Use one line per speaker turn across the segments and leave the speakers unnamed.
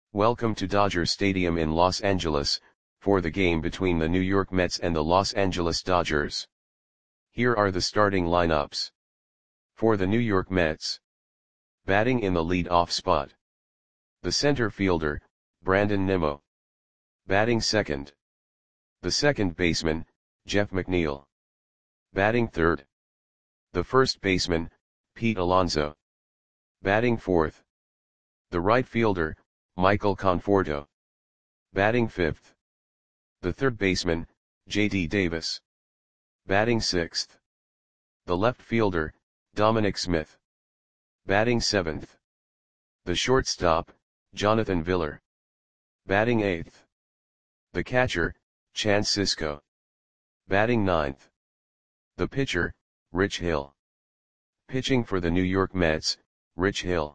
Welcome to Dodger Stadium in Los Angeles, for the game between the New York Mets and the Los Angeles Dodgers. Here are the starting lineups. For the New York Mets. Batting in the lead-off spot. The center fielder, Brandon Nimmo. Batting second. The second baseman, Jeff McNeil. Batting third. The first baseman, Pete Alonso. Batting fourth. The right fielder, Michael Conforto. Batting fifth. The third baseman, J.D. Davis. Batting sixth. The left fielder, Dominic Smith. Batting seventh. The shortstop, Jonathan Villar. Batting eighth. The catcher, Chance Sisco. Batting ninth. The pitcher, Rich Hill. Pitching for the New York Mets, Rich Hill.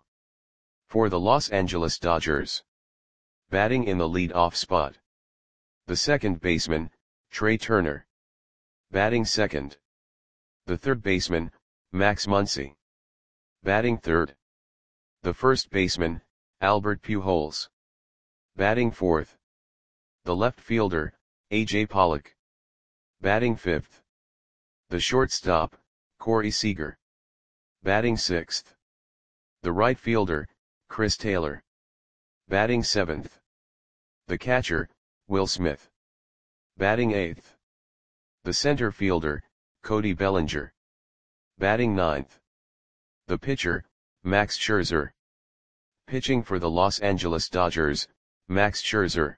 For the Los Angeles Dodgers. Batting in the lead-off spot. The second baseman, Trey Turner. Batting second. The third baseman, Max Muncy. Batting third. The first baseman, Albert Pujols. Batting fourth. The left fielder, A.J. Pollock. Batting fifth. The shortstop, Corey Seager. Batting sixth. The right fielder, Chris Taylor. Batting seventh. The catcher, Will Smith. Batting eighth. The center fielder, Cody Bellinger. Batting ninth. The pitcher, Max Scherzer. Pitching for the Los Angeles Dodgers, Max Scherzer.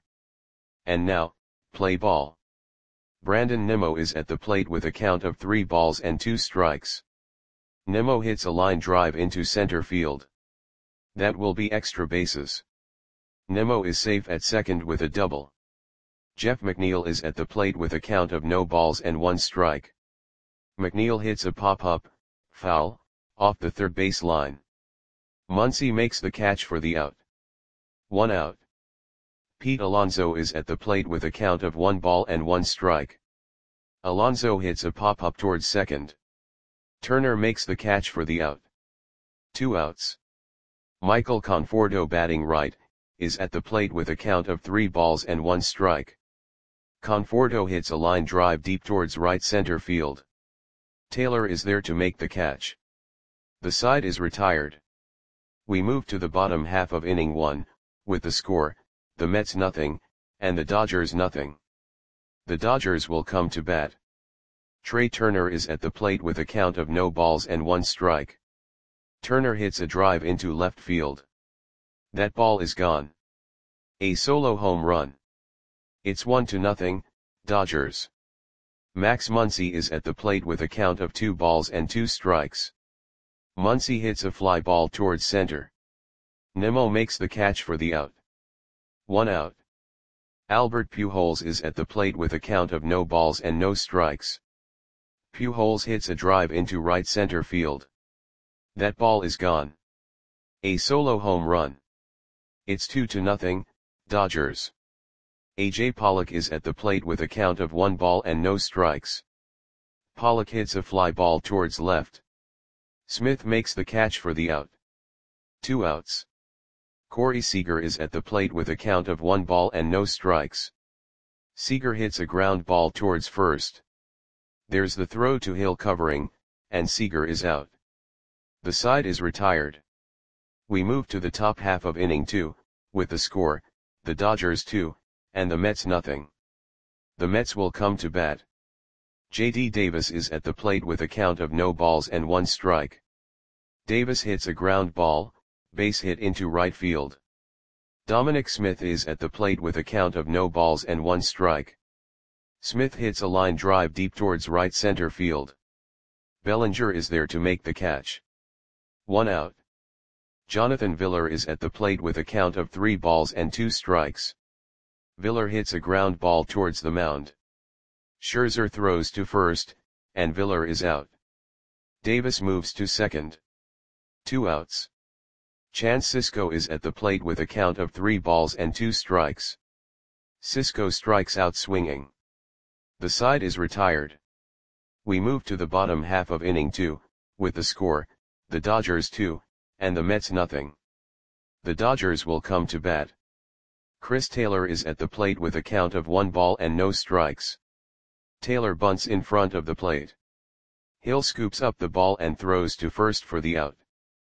And now, play ball. Brandon Nimmo is at the plate with a count of 3 balls and 2 strikes. Nimmo hits a line drive into center field. That will be extra bases. Nimmo is safe at second with a double. Jeff McNeil is at the plate with a count of no balls and 1 strike. McNeil hits a pop-up, foul, off the third base line. Muncy makes the catch for the out. 1 out. Pete Alonso is at the plate with a count of 1 ball and 1 strike. Alonso hits a pop-up towards second. Turner makes the catch for the out. 2 outs. Michael Conforto, batting right, is at the plate with a count of 3 balls and 1 strike. Conforto hits a line drive deep towards right center field. Taylor is there to make the catch. The side is retired. We move to the bottom half of inning 1, with the score, the Mets nothing, and the Dodgers nothing. The Dodgers will come to bat. Trey Turner is at the plate with a count of no balls and 1 strike. Turner hits a drive into left field. That ball is gone. A solo home run. It's 1-0, Dodgers. Max Muncy is at the plate with a count of 2 balls and 2 strikes. Muncy hits a fly ball towards center. Nimmo makes the catch for the out. 1 out. Albert Pujols is at the plate with a count of no balls and no strikes. Pujols hits a drive into right center field. That ball is gone. A solo home run. It's 2-0, Dodgers. A.J. Pollock is at the plate with a count of 1 ball and no strikes. Pollock hits a fly ball towards left. Smith makes the catch for the out. 2 outs. Corey Seager is at the plate with a count of 1 ball and no strikes. Seager hits a ground ball towards first. There's the throw to Hill covering, and Seager is out. The side is retired. We move to the top half of inning 2, with the score, the Dodgers 2, and the Mets nothing. The Mets will come to bat. J.D. Davis is at the plate with a count of no balls and 1 strike. Davis hits a ground ball, base hit into right field. Dominic Smith is at the plate with a count of no balls and 1 strike. Smith hits a line drive deep towards right center field. Bellinger is there to make the catch. 1 out. Jonathan Villar is at the plate with a count of 3 balls and 2 strikes. Villar hits a ground ball towards the mound. Scherzer throws to first, and Villar is out. Davis moves to second. 2 outs. Chance Sisco is at the plate with a count of 3 balls and 2 strikes. Sisco strikes out swinging. The side is retired. We move to the bottom half of inning 2, with the score, the Dodgers 2, and the Mets nothing. The Dodgers will come to bat. Chris Taylor is at the plate with a count of 1 ball and no strikes. Taylor bunts in front of the plate. Hill scoops up the ball and throws to first for the out.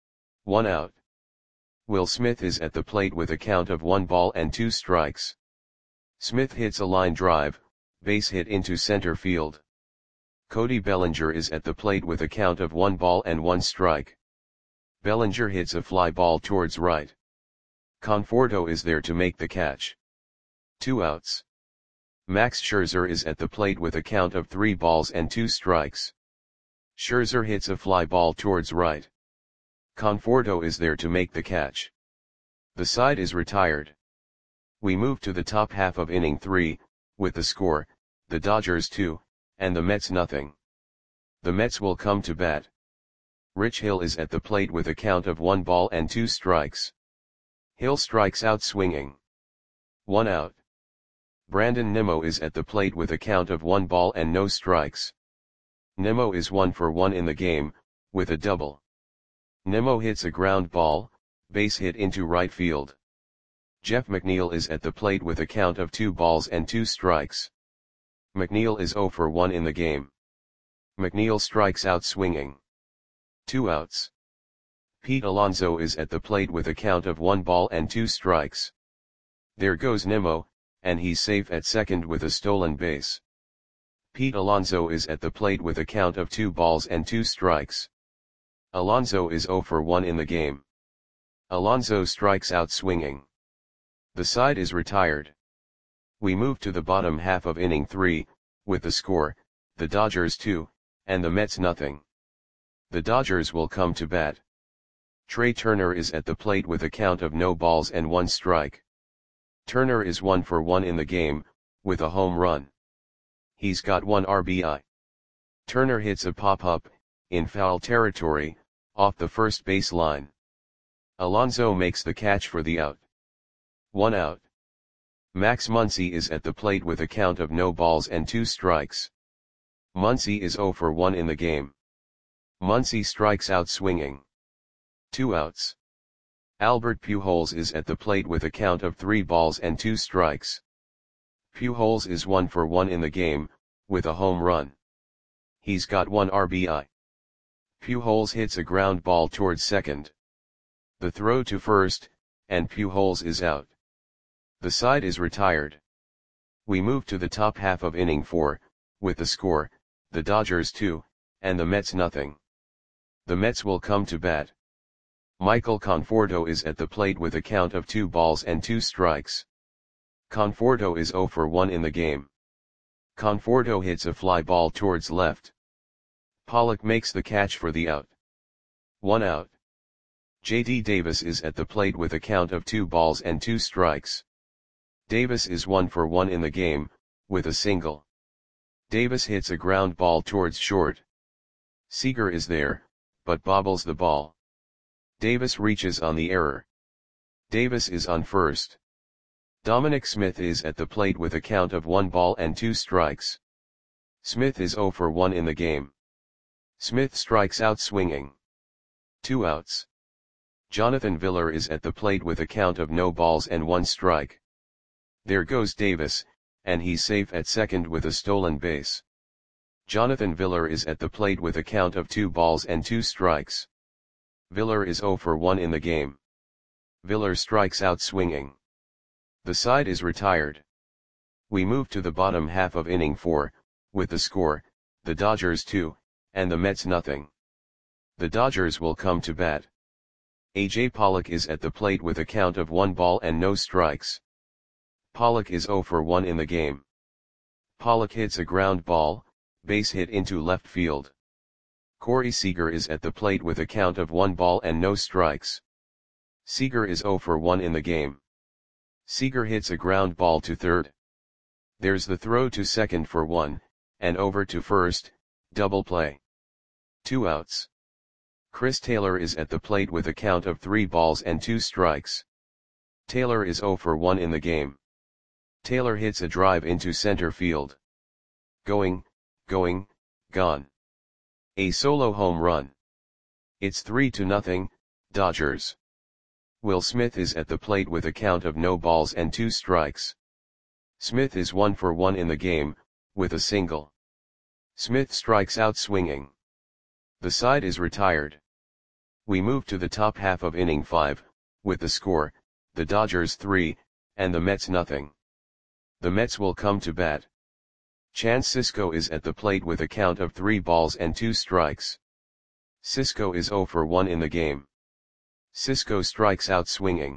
1 out. Will Smith is at the plate with a count of 1 ball and 2 strikes. Smith hits a line drive, base hit into center field. Cody Bellinger is at the plate with a count of 1 ball and 1 strike. Bellinger hits a fly ball towards right. Conforto is there to make the catch. 2 outs. Max Scherzer is at the plate with a count of 3 balls and 2 strikes. Scherzer hits a fly ball towards right. Conforto is there to make the catch. The side is retired. We move to the top half of inning 3, with the score, the Dodgers 2, and the Mets nothing. The Mets will come to bat. Rich Hill is at the plate with a count of 1 ball and 2 strikes. Hill strikes out swinging. 1 out. Brandon Nimmo is at the plate with a count of 1 ball and no strikes. Nimmo is 1 for 1 in the game, with a double. Nimmo hits a ground ball, base hit into right field. Jeff McNeil is at the plate with a count of 2 balls and 2 strikes. McNeil is 0 for 1 in the game. McNeil strikes out swinging. 2 outs. Pete Alonso is at the plate with a count of 1 ball and 2 strikes. There goes Nimmo, and he's safe at second with a stolen base. Pete Alonso is at the plate with a count of 2 balls and 2 strikes. Alonso is 0 for 1 in the game. Alonso strikes out swinging. The side is retired. We move to the bottom half of inning 3, with the score, the Dodgers 2, and the Mets nothing. The Dodgers will come to bat. Trey Turner is at the plate with a count of no balls and 1 strike. Turner is 1 for 1 in the game, with a home run. He's got 1 RBI. Turner hits a pop-up, in foul territory, off the first base line. Alonso makes the catch for the out. 1 out. Max Muncy is at the plate with a count of no balls and 2 strikes. Muncy is 0 for 1 in the game. Muncy strikes out swinging. 2 outs. Albert Pujols is at the plate with a count of 3 balls and 2 strikes. Pujols is 1 for 1 in the game, with a home run. He's got 1 RBI. Pujols hits a ground ball towards second. The throw to first, and Pujols is out. The side is retired. We move to the top half of inning 4, with the score, the Dodgers 2, and the Mets nothing. The Mets will come to bat. Michael Conforto is at the plate with a count of 2 balls and 2 strikes. Conforto is 0 for 1 in the game. Conforto hits a fly ball towards left. Pollock makes the catch for the out. 1 out. J.D. Davis is at the plate with a count of 2 balls and 2 strikes. Davis is 1 for 1 in the game, with a single. Davis hits a ground ball towards short. Seager is there, but bobbles the ball. Davis reaches on the error. Davis is on first. Dominic Smith is at the plate with a count of 1 ball and 2 strikes. Smith is 0 for 1 in the game. Smith strikes out swinging. 2 outs. Jonathan Villar is at the plate with a count of no balls and 1 strike. There goes Davis, and he's safe at second with a stolen base. Jonathan Villar is at the plate with a count of 2 balls and 2 strikes. Villar is 0 for 1 in the game. Villar strikes out swinging. The side is retired. We move to the bottom half of inning 4, with the score, the Dodgers 2, and the Mets nothing. The Dodgers will come to bat. A.J. Pollock is at the plate with a count of 1 ball and no strikes. Pollock is 0 for 1 in the game. Pollock hits a ground ball, base hit into left field. Corey Seager is at the plate with a count of 1 ball and no strikes. Seager is 0 for 1 in the game. Seager hits a ground ball to third. There's the throw to second for 1, and over to first, double play. 2 outs. Chris Taylor is at the plate with a count of 3 balls and 2 strikes. Taylor is 0 for 1 in the game. Taylor hits a drive into center field. Going, gone. A solo home run. It's 3-0, Dodgers. Will Smith is at the plate with a count of no balls and 2 strikes. Smith is 1 for 1 in the game, with a single. Smith strikes out swinging. The side is retired. We move to the top half of inning 5, with the score, the Dodgers 3, and the Mets nothing. The Mets will come to bat. Chance Sisco is at the plate with a count of 3 balls and 2 strikes. Sisco is 0 for 1 in the game. Sisco strikes out swinging.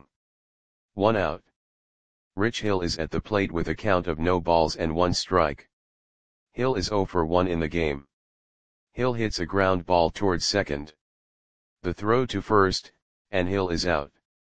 1 out. Rich Hill is at the plate with a count of no balls and 1 strike. Hill is 0 for 1 in the game. Hill hits a ground ball towards second. The throw to first, and Hill is out.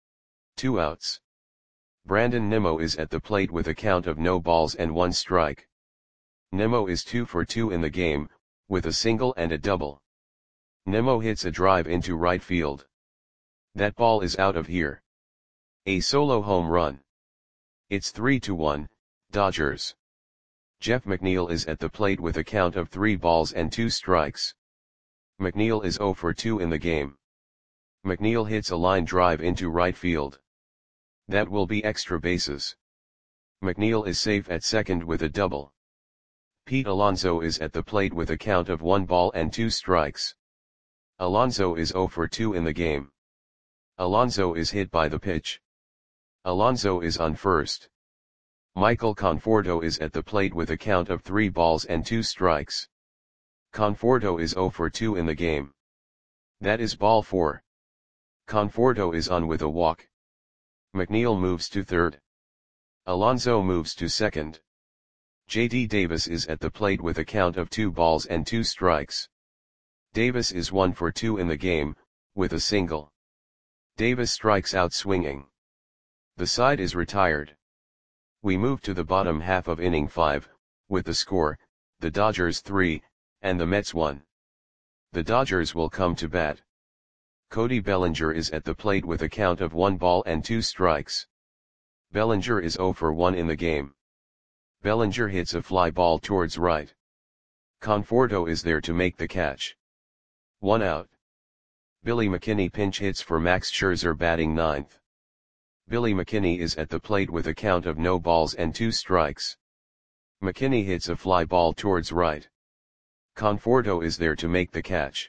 2 outs. Brandon Nimmo is at the plate with a count of no balls and 1 strike. Nimmo is 2 for 2 in the game, with a single and a double. Nimmo hits a drive into right field. That ball is out of here. A solo home run. It's 3-1, Dodgers. Jeff McNeil is at the plate with a count of 3 balls and 2 strikes. McNeil is 0 for 2 in the game. McNeil hits a line drive into right field. That will be extra bases. McNeil is safe at second with a double. Pete Alonso is at the plate with a count of 1 ball and 2 strikes. Alonso is 0 for 2 in the game. Alonso is hit by the pitch. Alonso is on first. Michael Conforto is at the plate with a count of 3 balls and 2 strikes. Conforto is 0 for 2 in the game. That is ball 4. Conforto is on with a walk. McNeil moves to third. Alonso moves to second. J.D. Davis is at the plate with a count of 2 balls and 2 strikes. Davis is 1 for 2 in the game, with a single. Davis strikes out swinging. The side is retired. We move to the bottom half of inning 5, with the score, the Dodgers 3, and the Mets 1. The Dodgers will come to bat. Cody Bellinger is at the plate with a count of 1 ball and 2 strikes. Bellinger is 0 for 1 in the game. Bellinger hits a fly ball towards right. Conforto is there to make the catch. 1 out. Billy McKinney pinch hits for Max Scherzer batting 9th. Billy McKinney is at the plate with a count of no balls and 2 strikes. McKinney hits a fly ball towards right. Conforto is there to make the catch.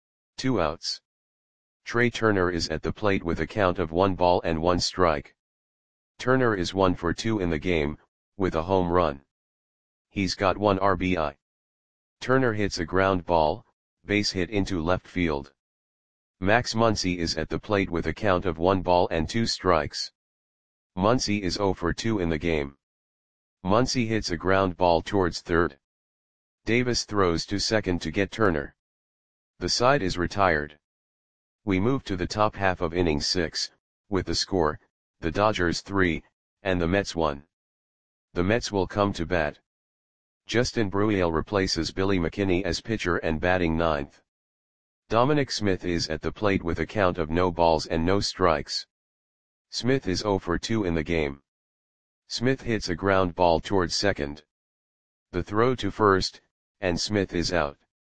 2 outs. Trey Turner is at the plate with a count of 1 ball and 1 strike. Turner is 1 for 2 in the game, with a home run. He's got 1 RBI. Turner hits a ground ball, base hit into left field. Max Muncy is at the plate with a count of 1 ball and 2 strikes. Muncy is 0 for 2 in the game. Muncy hits a ground ball towards third. Davis throws to second to get Turner. The side is retired. We move to the top half of inning 6, with the score, the Dodgers 3, and the Mets 1. The Mets will come to bat. Justin Bruihl replaces Billy McKinney as pitcher and batting 9th. Dominic Smith is at the plate with a count of no balls and no strikes. Smith is 0 for 2 in the game. Smith hits a ground ball towards second. The throw to first, and Smith is out.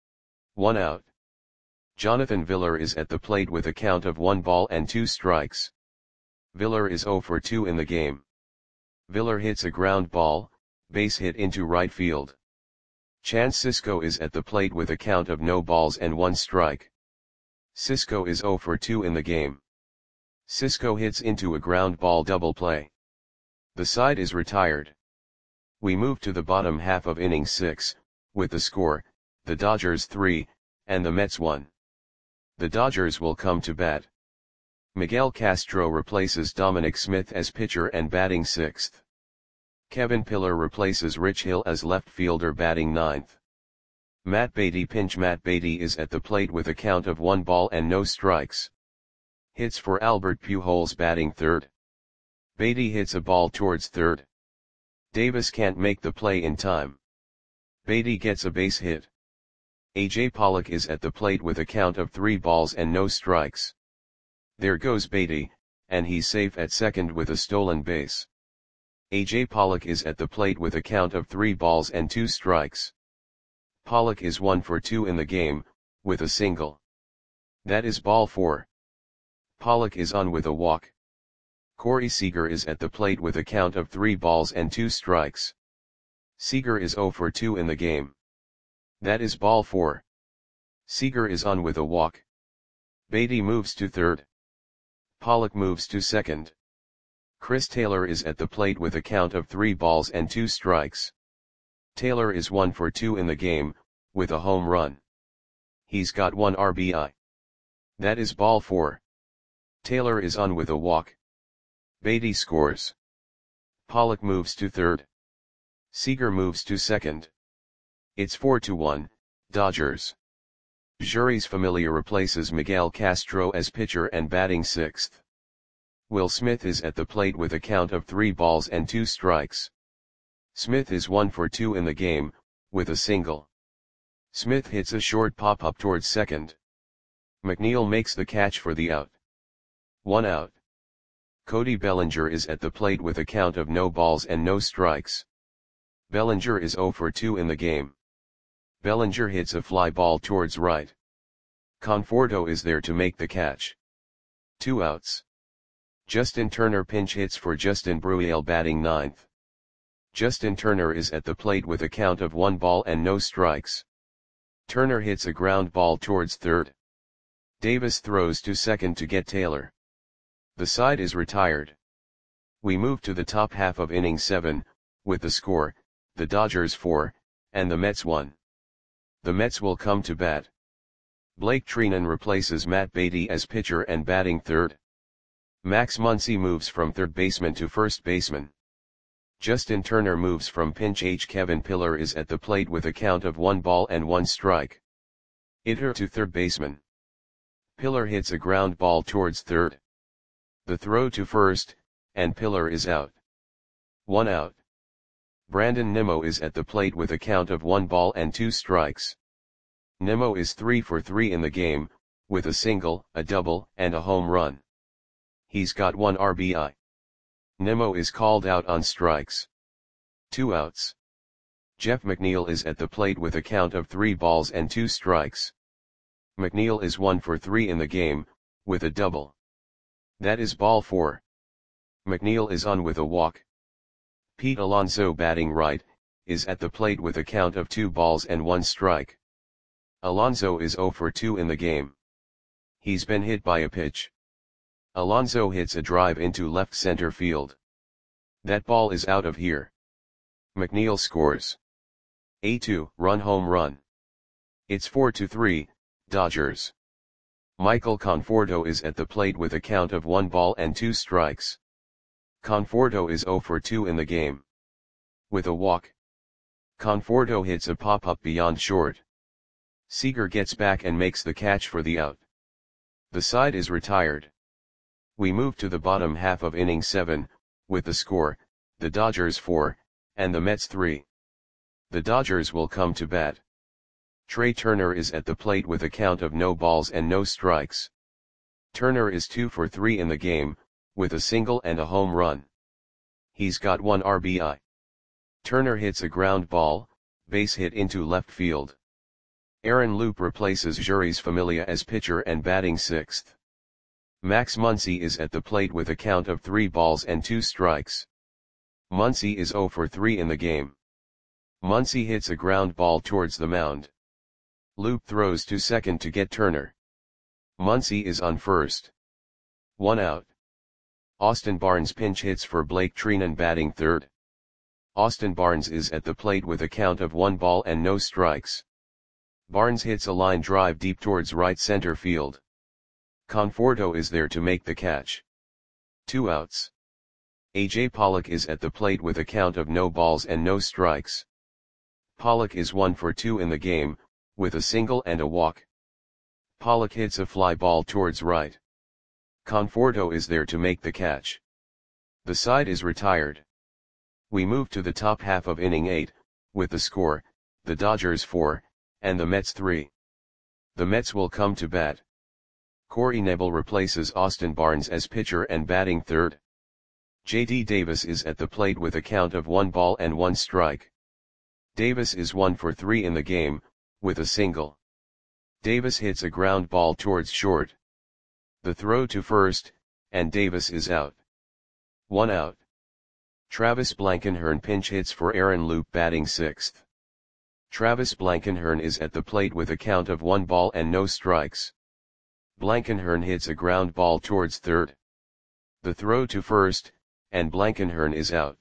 1 out. Jonathan Villar is at the plate with a count of 1 ball and 2 strikes. Villar is 0 for 2 in the game. Villar hits a ground ball, base hit into right field. Chance Sisco is at the plate with a count of no balls and 1 strike. Sisco is 0 for 2 in the game. Sisco hits into a ground ball double play. The side is retired. We move to the bottom half of inning 6, with the score, the Dodgers 3, and the Mets 1. The Dodgers will come to bat. Miguel Castro replaces Dominic Smith as pitcher and batting 6th. Kevin Pillar replaces Rich Hill as left fielder batting 9th. Matt Beatty pinch. Matt Beatty is at the plate with a count of 1 ball and no strikes. Hits for Albert Pujols batting 3rd. Beatty hits a ball towards third. Davis can't make the play in time. Beatty gets a base hit. A.J. Pollock is at the plate with a count of 3 balls and no strikes. There goes Beatty, and he's safe at second with a stolen base. A.J. Pollock is at the plate with a count of 3 balls and 2 strikes. Pollock is 1 for 2 in the game, with a single. That is ball 4. Pollock is on with a walk. Corey Seager is at the plate with a count of 3 balls and 2 strikes. Seager is 0 for 2 in the game. That is ball 4. Seager is on with a walk. Beatty moves to third. Pollock moves to second. Chris Taylor is at the plate with a count of 3 balls and 2 strikes. Taylor is 1 for 2 in the game, with a home run. He's got 1 RBI. That is ball 4. Taylor is on with a walk. Beatty scores. Pollock moves to third. Seager moves to second. It's 4-1, Dodgers. Jeurys Familia replaces Miguel Castro as pitcher and batting sixth. Will Smith is at the plate with a count of 3 balls and 2 strikes. Smith is 1 for 2 in the game, with a single. Smith hits a short pop-up towards second. McNeil makes the catch for the out. 1 out. Cody Bellinger is at the plate with a count of no balls and no strikes. Bellinger is 0 for 2 in the game. Bellinger hits a fly ball towards right. Conforto is there to make the catch. 2 outs. Justin Turner pinch hits for Justin Bruiel batting ninth. Justin Turner is at the plate with a count of 1 ball and no strikes. Turner hits a ground ball towards third. Davis throws to second to get Taylor. The side is retired. We move to the top half of inning 7, with the score, the Dodgers 4, and the Mets 1. The Mets will come to bat. Blake Treinen replaces Matt Beatty as pitcher and batting third. Max Muncy moves from third baseman to first baseman. Justin Turner moves from pinch H. Kevin Pillar is at the plate with a count of 1 ball and 1 strike. Hitter to third baseman. Pillar hits a ground ball towards third. The throw to first, and Pillar is out. 1 out. Brandon Nimmo is at the plate with a count of 1 ball and 2 strikes. Nimmo is 3 for 3 in the game, with a single, a double, and a home run. He's got 1 RBI. Nimmo is called out on strikes. 2 outs. Jeff McNeil is at the plate with a count of 3 balls and 2 strikes. McNeil is 1 for 3 in the game, with a double. That is ball 4. McNeil is on with a walk. Pete Alonso batting right, is at the plate with a count of 2 balls and 1 strike. Alonso is 0 for 2 in the game. He's been hit by a pitch. Alonso hits a drive into left center field. That ball is out of here. McNeil scores. A 2-run home run. It's 4-3, Dodgers. Michael Conforto is at the plate with a count of 1 ball and 2 strikes. Conforto is 0 for 2 in the game. With a walk. Conforto hits a pop-up beyond short. Seager gets back and makes the catch for the out. The side is retired. We move to the bottom half of inning 7, with the score, the Dodgers 4, and the Mets 3. The Dodgers will come to bat. Trey Turner is at the plate with a count of no balls and no strikes. Turner is 2 for 3 in the game, with a single and a home run. He's got 1 RBI. Turner hits a ground ball, base hit into left field. Aaron Loup replaces Jeurys Familia as pitcher and batting sixth. Max Muncy is at the plate with a count of 3 balls and 2 strikes. Muncy is 0 for 3 in the game. Muncy hits a ground ball towards the mound. Loup throws to second to get Turner. Muncy is on first. 1 out. Austin Barnes pinch hits for Blake Treinen batting third. Austin Barnes is at the plate with a count of 1 ball and no strikes. Barnes hits a line drive deep towards right center field. Conforto is there to make the catch. 2 outs. A.J. Pollock is at the plate with a count of no balls and no strikes. Pollock is 1 for 2 in the game, with a single and a walk. Pollock hits a fly ball towards right. Conforto is there to make the catch. The side is retired. We move to the top half of inning 8, with the score, the Dodgers 4, and the Mets 3. The Mets will come to bat. Corey Knebel replaces Austin Barnes as pitcher and batting third. J.D. Davis is at the plate with a count of 1 ball and 1 strike. Davis is 1 for 3 in the game, with a single. Davis hits a ground ball towards short. The throw to first, and Davis is out. 1 out. Travis Blankenhorn pinch hits for Aaron Loup batting 6th. Travis Blankenhorn is at the plate with a count of 1 ball and no strikes. Blankenhorn hits a ground ball towards third. The throw to first, and Blankenhorn is out.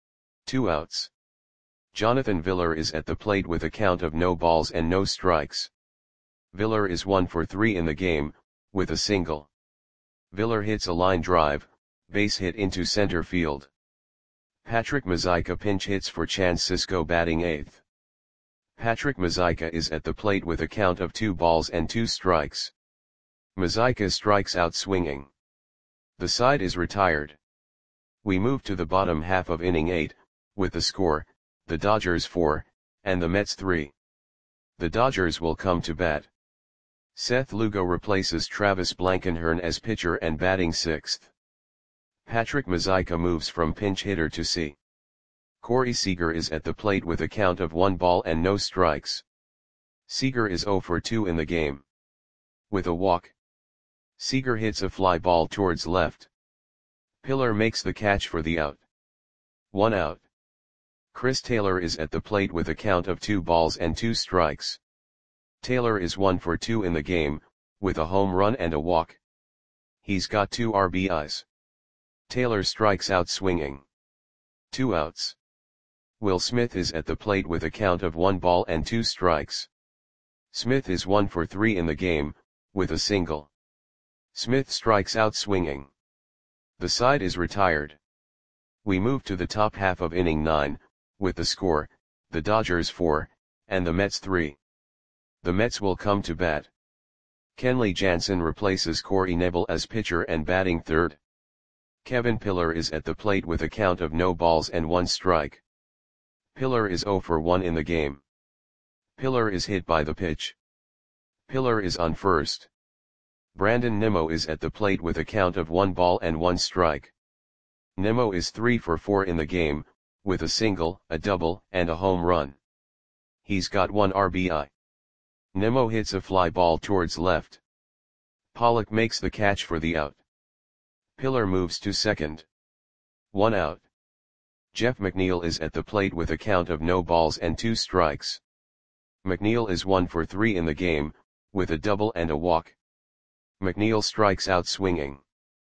2 outs. Jonathan Villar is at the plate with a count of no balls and no strikes. Villar is 1 for 3 in the game, with a single. Villar hits a line drive, base hit into center field. Patrick Mazeika pinch hits for Chance Sisco batting 8th. Patrick Mazeika is at the plate with a count of 2 balls and 2 strikes. Mazeika strikes out swinging. The side is retired. We move to the bottom half of inning 8, with the score, the Dodgers 4, and the Mets 3. The Dodgers will come to bat. Seth Lugo replaces Travis Blankenhorn as pitcher and batting 6th. Patrick Mazeika moves from pinch hitter to C. Corey Seager is at the plate with a count of 1 ball and no strikes. Seager is 0 for 2 in the game. With a walk, Seager hits a fly ball towards left. Pillar makes the catch for the out. 1 out. Chris Taylor is at the plate with a count of 2 balls and 2 strikes. Taylor is 1 for 2 in the game, with a home run and a walk. He's got 2 RBIs. Taylor strikes out swinging. 2 outs. Will Smith is at the plate with a count of 1 ball and 2 strikes. Smith is 1 for 3 in the game, with a single. Smith strikes out swinging. The side is retired. We move to the top half of inning 9, with the score, the Dodgers 4, and the Mets 3. The Mets will come to bat. Kenley Jansen replaces Corey Knebel as pitcher and batting 3rd. Kevin Pillar is at the plate with a count of no balls and 1 strike. Pillar is 0 for 1 in the game. Pillar is hit by the pitch. Pillar is on first. Brandon Nimmo is at the plate with a count of 1 ball and 1 strike. Nimmo is 3 for 4 in the game, with a single, a double, and a home run. He's got 1 RBI. Nimmo hits a fly ball towards left. Pollock makes the catch for the out. Pillar moves to second. 1 out. Jeff McNeil is at the plate with a count of no balls and 2 strikes. McNeil is 1 for 3 in the game, with a double and a walk. McNeil strikes out swinging.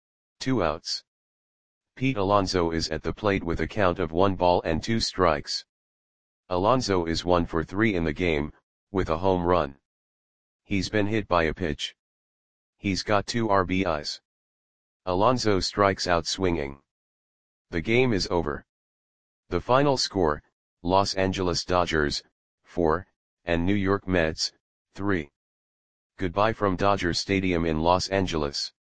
2 outs. Pete Alonso is at the plate with a count of 1 ball and 2 strikes. Alonso is 1 for 3 in the game, with a home run. He's been hit by a pitch. He's got 2 RBIs. Alonso strikes out swinging. The game is over. The final score, Los Angeles Dodgers, 4, and New York Mets, 3. Goodbye from Dodger Stadium in Los Angeles.